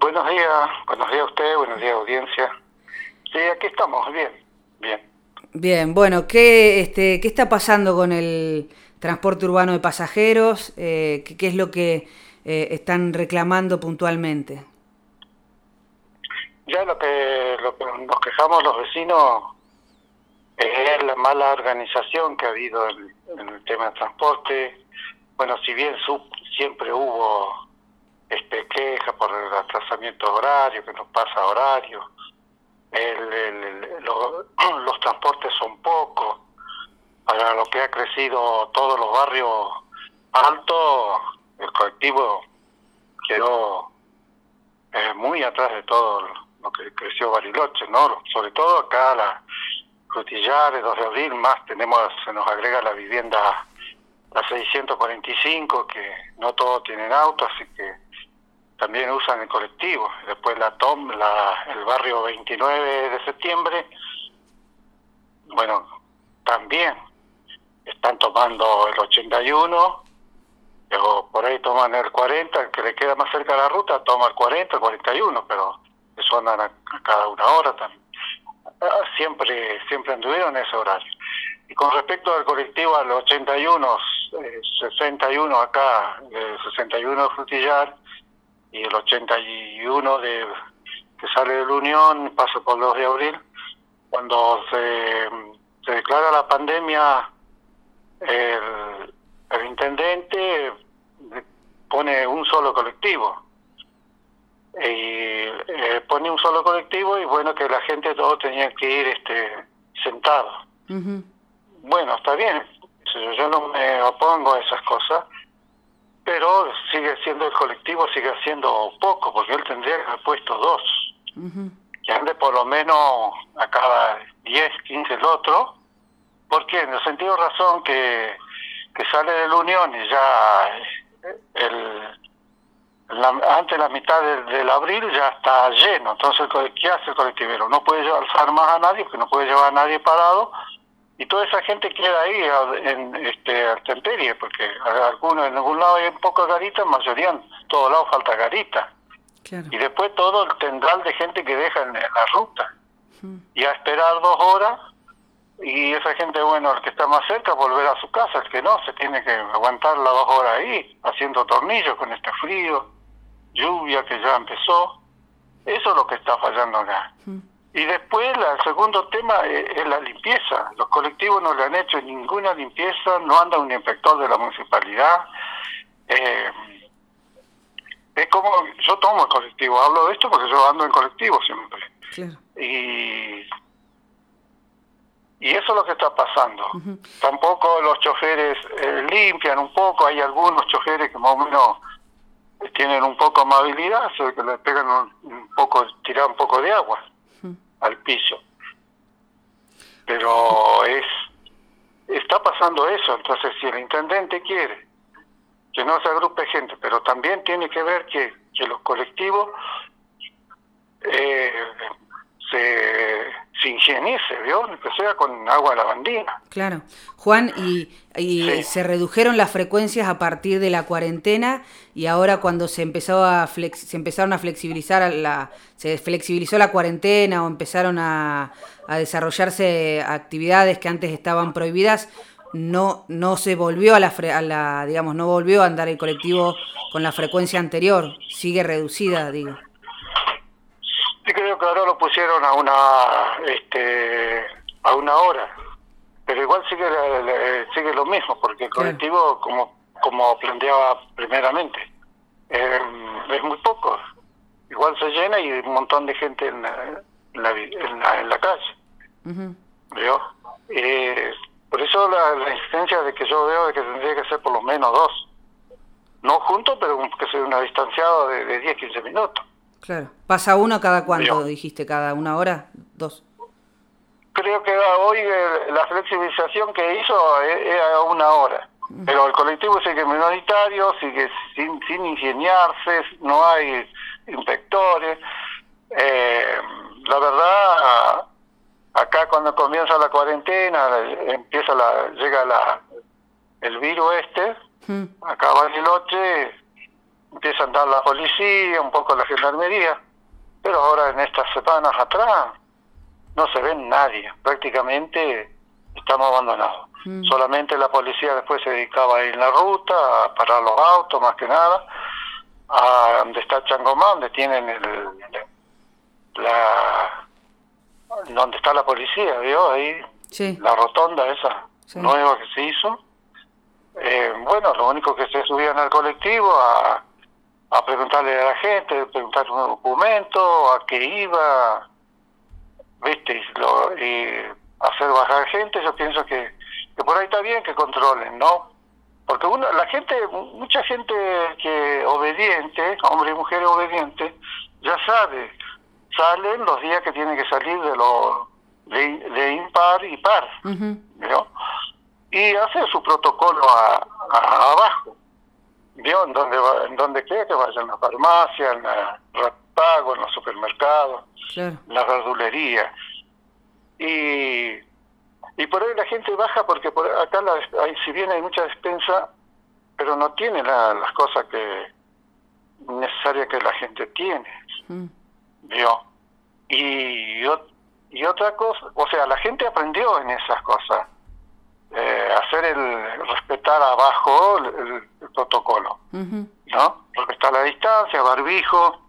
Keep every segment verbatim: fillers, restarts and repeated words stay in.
Buenos días, buenos días a usted, buenos días audiencia. Sí, aquí estamos, bien, bien. Bien, bueno, ¿qué, este, ¿qué está pasando con el transporte urbano de pasajeros? Eh, ¿qué, qué es lo que eh, están reclamando puntualmente? Ya lo que, lo que nos quejamos los vecinos es la mala organización que ha habido en, en el tema del transporte. Bueno, si bien sub, siempre hubo este, queja por el atrasamiento de horario, que nos pasa horario, el, el, el, lo, los transportes son pocos. Para lo que ha crecido todos los barrios altos, el colectivo quedó eh, muy atrás de todo lo que creció Bariloche, ¿no? Sobre todo acá, la Frutillares, dos de abril, más tenemos, se nos agrega la vivienda, la seiscientos cuarenta y cinco, que no todos tienen auto, así que también usan el colectivo. Después la Tom, la, el barrio veintinueve de septiembre, bueno, también están tomando el ochenta y uno, pero por ahí toman el cuarenta, el que le queda más cerca de la ruta toma el cuarenta, el cuarenta y uno, pero eso andan a, a cada una hora también. Siempre, siempre anduvieron en ese horario. Y con respecto al colectivo, al ochenta y uno, eh, sesenta y uno acá, eh, sesenta y uno de Frutillar, y el ochenta y uno de que sale de la Unión, pasa por dos de abril, cuando se, se declara la pandemia, el, el intendente pone un solo colectivo. Y eh, pone un solo colectivo y bueno, que la gente todos tenían que ir este sentados. Uh-huh. Bueno, está bien, yo no me opongo a esas cosas, pero sigue siendo el colectivo, sigue siendo poco, porque él tendría que haber puesto dos. Uh-huh. Que ande por lo menos a cada diez, quince el otro, porque en el sentido de razón que, que sale de la Unión y ya el... La, antes de la mitad del, del abril ya está lleno. Entonces, ¿qué hace el colectivero? No puede alzar más a nadie, porque no puede llevar a nadie parado, y toda esa gente queda ahí en este al temperie, porque algunos en algún lado hay un poco de garita, en mayoría en todos lados falta garita. Claro. Y después todo el tendal de gente que deja en, en la ruta. Uh-huh. Y a esperar dos horas, y esa gente, bueno, el que está más cerca, volver a su casa, el que no, se tiene que aguantar las dos horas ahí, haciendo tornillos con este frío, lluvia que ya empezó. Eso es lo que está fallando acá. Uh-huh. Y después la, el segundo tema es, es la limpieza. Los colectivos no le han hecho ninguna limpieza, no anda un inspector de la municipalidad. Eh, es como, yo tomo el colectivo, hablo de esto porque yo ando en colectivo siempre. Claro. Y, y eso es lo que está pasando. Uh-huh. Tampoco los choferes eh, limpian un poco, hay algunos choferes que más o menos tienen un poco de amabilidad, se ve que le pegan un, un poco, tiran un poco de agua uh-huh. al piso. Pero es está pasando eso. Entonces, si el intendente quiere que no se agrupe gente, pero también tiene que ver que, que los colectivos eh, se, se higienice, ¿vio? Que sea con agua de lavandina. Claro. Juan, y, y sí. Se redujeron las frecuencias a partir de la cuarentena, y ahora cuando se empezó a flex, se empezaron a flexibilizar la se flexibilizó la cuarentena o empezaron a, a desarrollarse actividades que antes estaban prohibidas, no no se volvió a la, fre, a la digamos no volvió a andar el colectivo con la frecuencia anterior, sigue reducida, digo. Sí, creo que ahora lo pusieron a una este a una hora, pero igual sigue sigue lo mismo, porque el colectivo, claro, como como planteaba primeramente, eh, es muy poco, igual se llena y hay un montón de gente en la, en la, en la, en la calle. Uh-huh. ¿Vio? Eh, por eso la, la insistencia de que yo veo de que tendría que ser por lo menos dos, no juntos, pero que sea una distanciada de, de diez, quince minutos. Claro. ¿Pasa uno cada cuánto, dijiste? ¿Cada una hora? ¿Dos? Creo que hoy eh, la flexibilización que hizo es, es a una hora. Uh-huh. Pero el colectivo sigue minoritario, sigue sin, sin ingeniarse, no hay inspectores. Eh, la verdad, acá cuando comienza la cuarentena, empieza la llega la el virus este, uh-huh, acá a Bariloche, empieza a andar la policía, un poco la gendarmería, pero ahora en estas semanas atrás no se ve nadie, prácticamente estamos abandonados. Mm. Solamente la policía después se dedicaba a ir en la ruta, a parar los autos más que nada, a donde está Changomá, donde tienen el, la donde está la policía, ¿vio? Ahí, sí. La rotonda esa, sí, nueva que se hizo. Eh, bueno, lo único que se subían al colectivo a, a preguntarle a la gente, preguntar un documento, a qué iba, viste, y, lo, y hacer bajar gente. Yo pienso que, que por ahí está bien que controlen, ¿no? Porque uno, la gente, mucha gente que obediente, hombre y mujer obediente, ya sabe, salen los días que tienen que salir de lo de, de impar y par, uh-huh. ¿no? Y hace su protocolo a, a, abajo, ¿vio? En donde va, en donde quiera que vaya, en la farmacia, en la pago, en los supermercados, claro, en la verdulería. Y, y por ahí la gente baja porque por acá, la, hay, si bien hay mucha despensa, pero no tiene la, las cosas que necesarias que la gente tiene, mm. ¿vio? Y, y otra cosa, o sea, la gente aprendió en esas cosas. Eh, hacer el respetar abajo el, el, el protocolo, uh-huh. ¿no? Respetar la distancia, barbijo.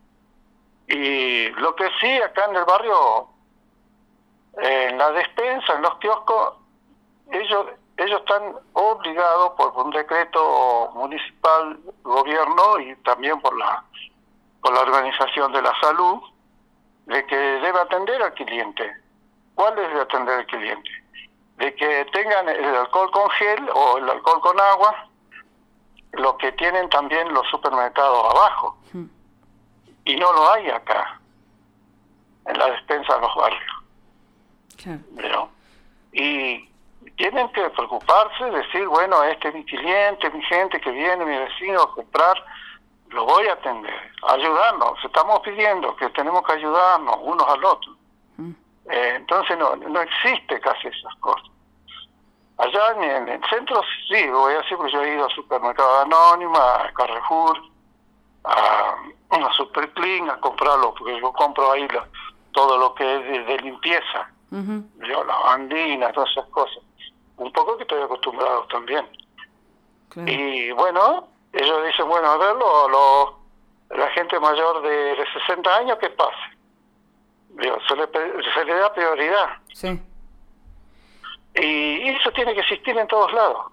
Y lo que sí, acá en el barrio, eh, en la despensa, en los kioscos, ellos ellos están obligados por un decreto municipal, gobierno, y también por la por la Organización de la Salud, de que debe atender al cliente. ¿Cuál es de atender al cliente? De que tengan el alcohol con gel o el alcohol con agua, lo que tienen también los supermercados abajo. Mm. Y no lo hay acá, en la despensa de los barrios. Claro. ¿No? Y tienen que preocuparse, decir, bueno, este es mi cliente, mi gente que viene, mi vecino a comprar, lo voy a atender, ayudarnos. Estamos pidiendo que tenemos que ayudarnos unos al otro. Mm. Eh, entonces no no existe casi esas cosas. Allá en, en el centro sí, voy a decir, porque yo he ido a Supermercado Anónima, a Carrefour, a, a Super Clean, a comprarlo, porque yo compro ahí lo, todo lo que es de, de limpieza, uh-huh. yo, la bandina, todas esas cosas. Un poco que estoy acostumbrado también. Okay. Y bueno, ellos dicen, bueno, a ver, lo, lo, la gente mayor de, de sesenta años, ¿qué pasa? Digo, se, le, se le da prioridad. Sí. Y eso tiene que existir en todos lados.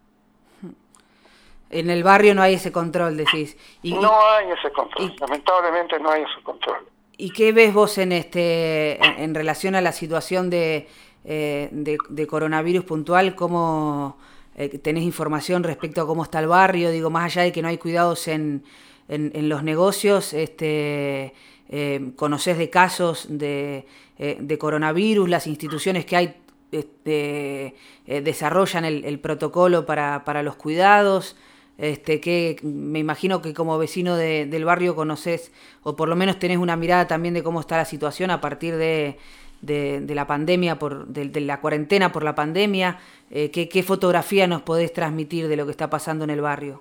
En el barrio no hay ese control, decís. Y, no hay ese control, y, lamentablemente no hay ese control. ¿Y qué ves vos en este en, en relación a la situación de, eh, de, de coronavirus puntual? ¿Cómo eh, tenés información respecto a cómo está el barrio? Digo, más allá de que no hay cuidados en, en, en los negocios, este eh, ¿conocés de casos de, eh, de coronavirus? Las instituciones que hay Este, eh, desarrollan el, el protocolo para, para los cuidados, este, que me imagino que como vecino de, del barrio conocés, o por lo menos tenés una mirada también de cómo está la situación a partir de, de, de la pandemia, por, de, de la cuarentena por la pandemia. Eh, ¿qué, ¿Qué fotografía nos podés transmitir de lo que está pasando en el barrio?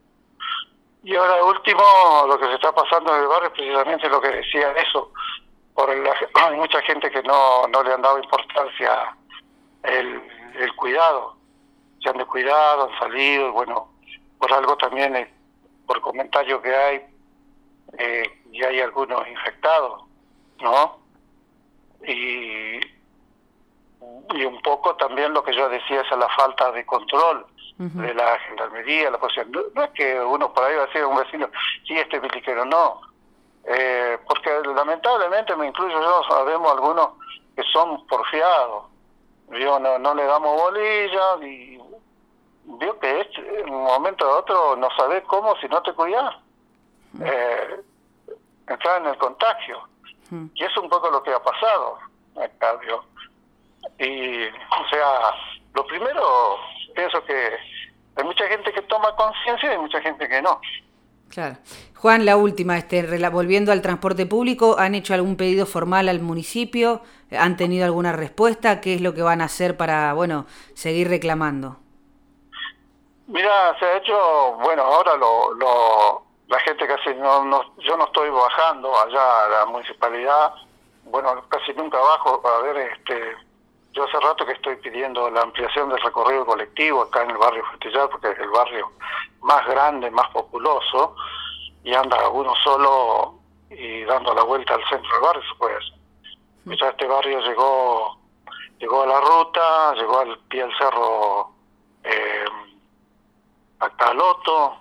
Y ahora último, lo que se está pasando en el barrio es precisamente lo que decía eso. Por la, hay mucha gente que no, no le han dado importancia El, el cuidado, se han descuidado, han salido, bueno, por algo también, eh, por comentarios que hay, eh, ya hay algunos infectados, ¿no? Y, y un poco también lo que yo decía es la falta de control uh-huh. de la gendarmería, la policía. No, no es que uno por ahí va a decir a un vecino, sí, este biliquero, no. Eh, porque lamentablemente, me incluyo yo, sabemos algunos que son porfiados. Yo no, no le damos bolilla y veo que es, en un momento u otro no sabés cómo si no te cuidás. Eh, entrar en el contagio. Mm. Y es un poco lo que ha pasado acá, ¿vio? Y, o sea, lo primero, pienso que hay mucha gente que toma conciencia y hay mucha gente que no. Claro. Juan, la última, este, volviendo al transporte público, ¿han hecho algún pedido formal al municipio? ¿Han tenido alguna respuesta? ¿Qué es lo que van a hacer para, bueno, seguir reclamando? Mira, se ha hecho, bueno, ahora lo, lo, la gente casi no, no, yo no estoy bajando allá a la municipalidad, bueno, casi nunca bajo a ver, este, yo hace rato que estoy pidiendo la ampliación del recorrido colectivo acá en el barrio Frutillar, porque es el barrio más grande, más populoso, y anda uno solo y dando la vuelta al centro del barrio, se puede hacer. Mm. Ya este barrio llegó, llegó a la ruta, llegó al pie del cerro eh, acá Loto,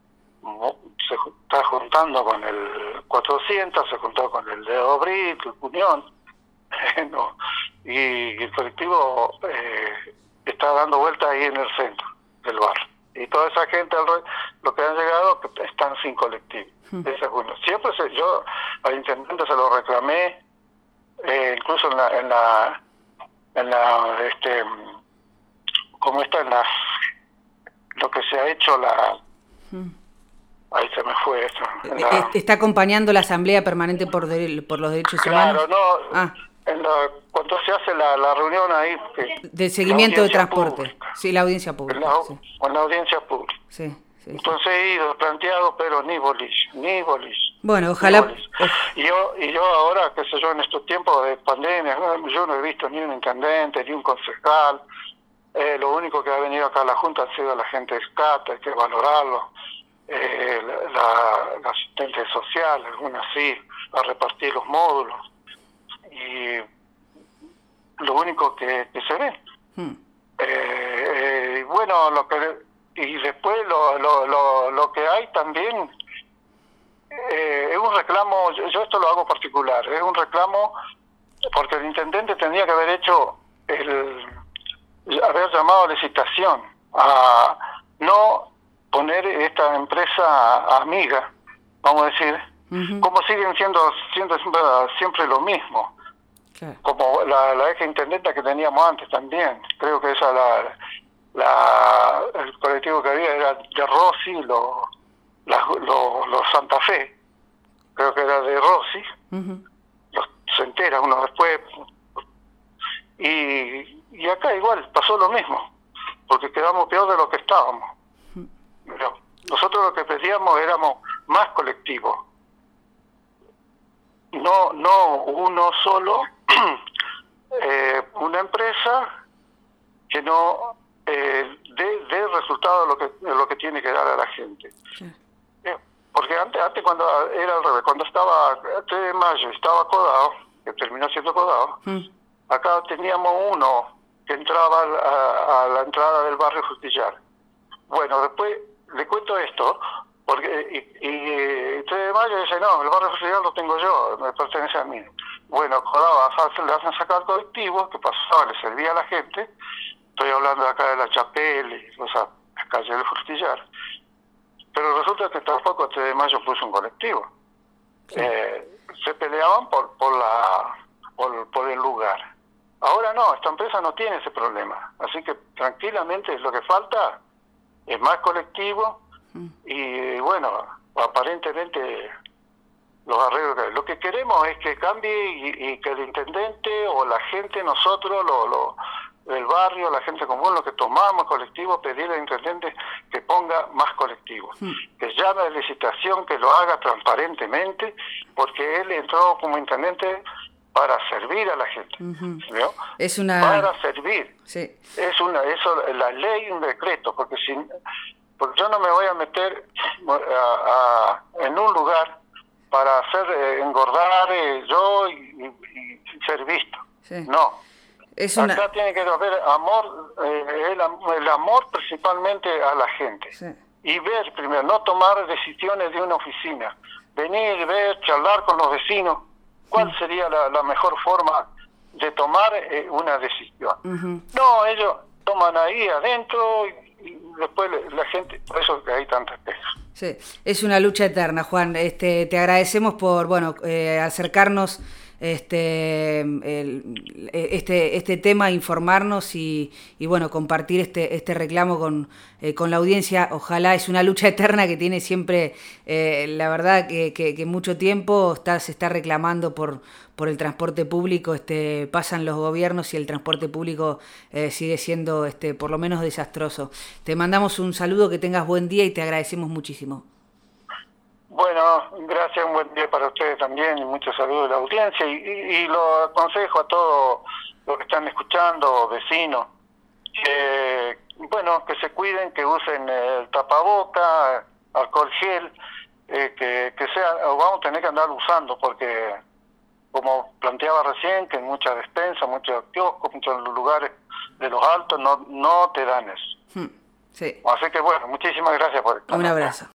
se está juntando con el cuatrocientos, se juntó con el de Obrit, el Unión, no, y el colectivo eh, está dando vuelta ahí en el centro del barrio. Y toda esa gente, lo que han llegado, están sin colectivo. Hmm. Ese es uno. Siempre se, yo al intendente se lo reclamé, eh, incluso en la, en la, en la, este, como está en las, lo que se ha hecho la, hmm. ahí se me fue eso. La, está acompañando la Asamblea Permanente por, de, por los Derechos claro, Humanos. Claro, no. Ah. En la, cuando se hace la, la reunión ahí... Que, del seguimiento de transporte. Pública. Sí, la audiencia pública. En la, sí. en la audiencia pública. Sí, sí, Entonces he ido planteado, pero ni bolillo, ni bolillo. Bueno, ojalá... Bolillo. Y yo y yo ahora, qué sé yo, en estos tiempos de pandemia, yo no he visto ni un intendente, ni un concejal. Eh, lo único que ha venido acá a la Junta ha sido la gente de SCAT, hay que valorarlo. Eh, la, la, la asistente social, algunas sí, a repartir los módulos. Y lo único que, que se ve. Hmm. Eh, eh, bueno, lo que y después lo, lo, lo, lo que hay también eh, es un reclamo, yo, yo esto lo hago particular, es un reclamo porque el intendente tendría que haber hecho, el haber llamado a licitación, a no poner esta empresa amiga, vamos a decir, uh-huh. como siguen siendo, siendo siempre, siempre lo mismo. Claro. Como la, la ex intendenta que teníamos antes también, creo que esa la, la el colectivo que había era de Rossi, los lo, lo, lo Santa Fe, creo que era de Rossi, uh-huh. los se entera uno después, y, y acá igual pasó lo mismo, porque quedamos peor de lo que estábamos. Uh-huh. Pero nosotros lo que pedíamos éramos más colectivos, no no uno solo. Eh, una empresa que no eh, dé, dé resultado de lo que de lo que tiene que dar a la gente. Sí. Eh, porque antes antes cuando era al revés, cuando estaba tres de mayo estaba Codao, que terminó siendo Codao, mm. acá teníamos uno que entraba a, a la entrada del barrio Frutillar. Bueno, después le cuento esto, porque y, y tres de mayo dice, no, el barrio Frutillar lo tengo yo, me pertenece a mí. Bueno, Codao le hacen sacar colectivos, que pasaba, le servía a la gente. Estoy hablando de acá de la Chapelle, o sea, la calle del Frutillar. Pero resulta que tampoco este de mayo puso un colectivo. Sí. Eh, se peleaban por por la por, por el lugar. Ahora no, esta empresa no tiene ese problema. Así que tranquilamente lo que falta es más colectivo mm. y bueno, aparentemente... los arreglos. Lo que queremos es que cambie y, y que el intendente o la gente, nosotros, lo, lo, el barrio, la gente común, lo que tomamos colectivo, pedir al intendente que ponga más colectivos, sí. que llame a licitación, que lo haga transparentemente, porque él entró como intendente para servir a la gente, uh-huh. ¿no? Es una... para servir. Sí. Es una, eso, la ley, un decreto, porque si, porque yo no me voy a meter a, a, en un lugar para hacer eh, engordar eh, yo y, y, y ser visto. Sí. No. Es una... Acá tiene que haber amor, eh, el, el amor principalmente a la gente. Sí. Y ver primero, no tomar decisiones de una oficina. Venir, ver, charlar con los vecinos. ¿Cuál sí. sería la, la mejor forma de tomar eh, una decisión? Uh-huh. No, ellos toman ahí adentro y, y después la gente, por eso que hay tantas quejas. Sí, es una lucha eterna, Juan. Este, te agradecemos por, bueno, eh, acercarnos este, el, este, este tema, informarnos y, y bueno, compartir este, este reclamo con, eh, con la audiencia. Ojalá, es una lucha eterna que tiene siempre, eh, la verdad que, que, que mucho tiempo está, se está reclamando por, por el transporte público. Este, pasan los gobiernos y el transporte público eh, sigue siendo este, por lo menos desastroso. Te mandamos un saludo, que tengas buen día y te agradecemos muchísimo. Bueno, gracias, un buen día para ustedes también y muchos saludos de la audiencia y, y, y lo aconsejo a todos los que están escuchando, vecinos, que bueno, que se cuiden, que usen el tapaboca, alcohol gel, eh, que, que sea, vamos a tener que andar usando porque como planteaba recién, que en muchas despensas, muchos kioscos, muchos lugares de los altos no, no te dan eso. Hmm, sí. Así que bueno, muchísimas gracias por esto. Un abrazo.